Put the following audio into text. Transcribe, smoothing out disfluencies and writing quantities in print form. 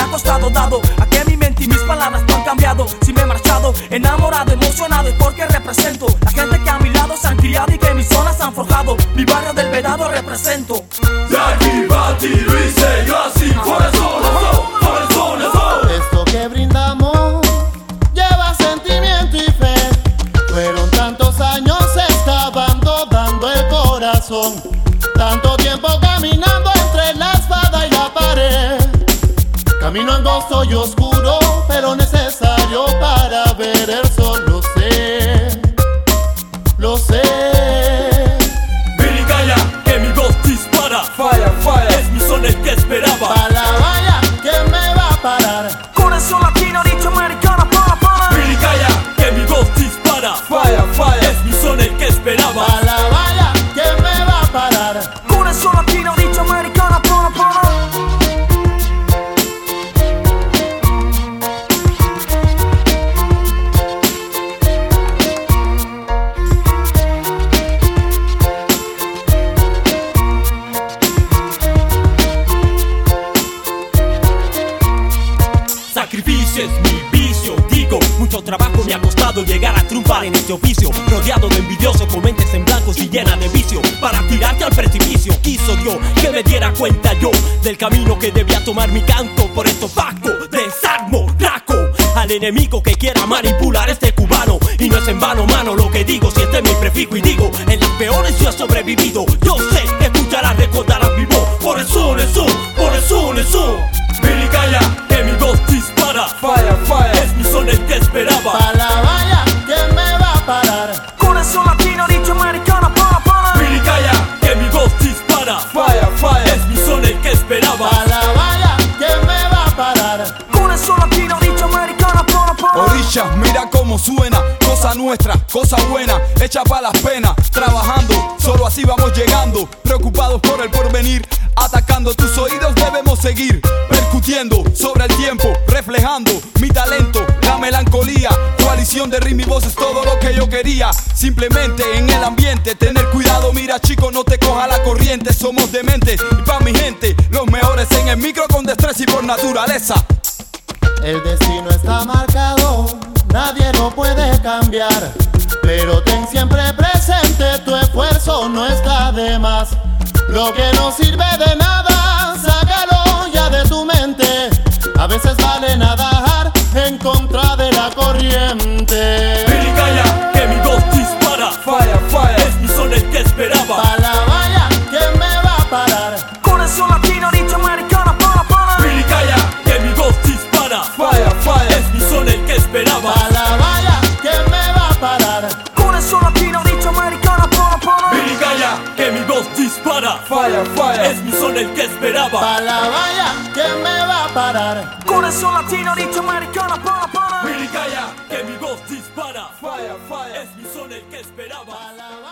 ha costado, dado a que mi mente y mis palabras no han cambiado. Si me he marchado, enamorado, emocionado, es porque represento la gente que a mi lado se han criado y que mis zonas han forjado. Mi barrio del Vedado represento. Jackie, Bati, Luis, yo así, corazón, corazón, corazón. Esto que brindamos lleva sentimiento y fe. Fueron tantos años excavando, dando el corazón. Tanto tiempo caminando entre la espada y la pared. Camino angosto y oscuro, pero necesario para ver el sol. Lo sé, lo sé. Billy Calla, que mi voz dispara. Fire, fire, es mi son el que esperaba. Pa' la valla, ¿quién me va a parar? Corazón latino, dicho americana, para. Billy Calla, que mi voz dispara. Fire, fire, es mi son el que esperaba. Pa' la valla, ¿quién me va a parar? Corazón latino, dicho americana, para. Sacrificio es mi vicio, digo, mucho trabajo me ha costado llegar a triunfar en este oficio. Rodeado de envidiosos con mentes en blancos y llena de vicio. Para tirarte al precipicio, quiso Dios que me diera cuenta yo del camino que debía tomar mi canto. Por esto Paco, desarmo, raco al enemigo que quiera manipular este cubano. Y no es en vano, mano, lo que digo, si este es mi prefijo. Y digo, en las peores yo he sobrevivido. Yo sé, escucharás, recordarás mi voz. Por eso, eso. Billy Calla, que mi voz dispara. Fire, fire, es mi son el que esperaba. Pa' la valla, ¿quién me va a parar? Corazón latino, dicho americana, para. Billy Calla, que mi voz dispara. Fire, fire, es mi son el que esperaba. Pa' la valla, ¿quién me va a parar? Corazón latino, dicho americana, para. Orillas, mira cómo suena, cosa nuestra, cosa buena, hecha pa' las penas, trabajando, solo así vamos llegando, preocupados por el porvenir, atacando tus oídos debemos seguir, percutiendo sobre el tiempo, reflejando mi talento, la melancolía, coalición de ritmo y voz es todo lo que yo quería, simplemente en el ambiente, tener cuidado, mira chico no te coja la corriente, somos dementes y pa' mi gente, los mejores en el micro con destreza y por naturaleza. El destino está marcado, nadie lo puede cambiar. Pero ten siempre presente, tu esfuerzo no está de más. Lo que no sirve de nada, sácalo ya de tu mente. A veces vale nadar en contra de la corriente. Billy Calla, que mi voz dispara. Fire, fire, es mi son el que esperaba. Pa' la valla, ¿quién me va a parar? Corazón latino, dicho americana, para. Billy Calla, que mi voz dispara. Fire, fire, es mi son el que esperaba. Pa' la valla, ¿quién me va a parar? Corazón latino, dicho americana, para. Billy Calla, que mi voz dispara. Fire, fire, es mi son el que esperaba. Pa' la valla, ¿quién me va a parar? Corazón latino, dicho americana, para. Billy Calla, que mi voz dispara. Fire, fire, es mi son el que esperaba. Pa' la